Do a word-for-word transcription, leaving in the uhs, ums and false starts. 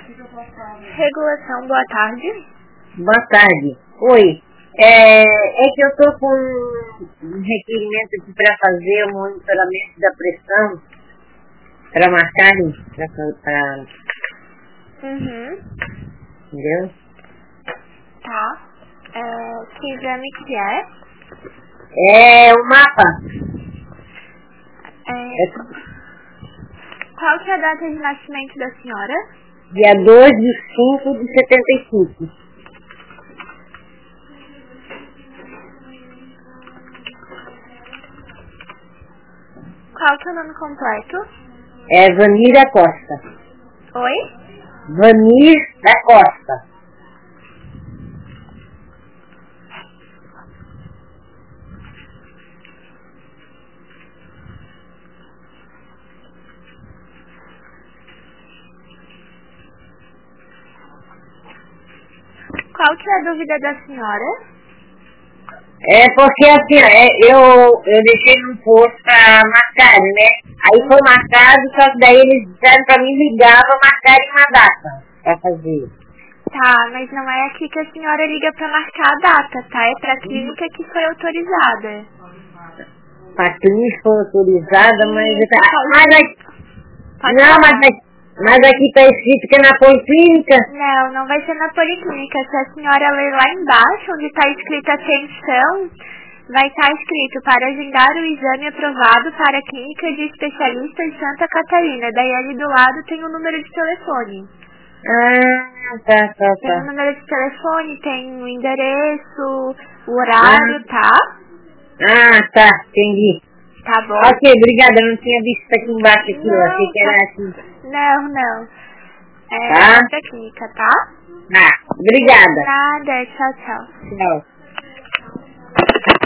Regulação, boa tarde. Boa tarde. Oi. É, é que eu tô com um requerimento aqui para fazer o monitoramento da pressão, para marcarem, para... Uhum. Entendeu? Tá. É, que exame que é? É o mapa. É, É qual que é a data de nascimento da senhora? dia dois de cinco de setenta e cinco. Qual que é o nome completo? É Vanir da Costa. Oi? Vanir da Costa. Qual que é a dúvida da senhora? É porque assim, é, eu, eu deixei num posto pra marcar, né? Aí foi marcado, só que daí eles disseram pra mim ligar pra marcar uma data pra fazer. Tá, mas não é aqui que a senhora liga pra marcar a data, tá? É pra clínica que foi autorizada. A clínica foi autorizada, mas... Isso, pode- mas aqui, Pode não, falar. mas aqui, mas aqui tá escrito que é na policlínica. Não, não vai ser na policlínica. Se a senhora ler lá embaixo, onde está escrito atenção, vai estar escrito para agendar o exame aprovado para a clínica de especialistas Santa Catarina. Daí ali do lado tem o número de telefone. Ah, tá, tá, Tem o tá. número de telefone, tem o endereço, o horário, tá? Ah, tá, entendi. Tá bom? Ok, obrigada, eu não tinha visto aqui embaixo aqui, eu achei Não, que era tá. assim. Não, não. É Tá? Santa Clínica, tá? Ah, obrigada. Nada, tchau, tchau. Tchau.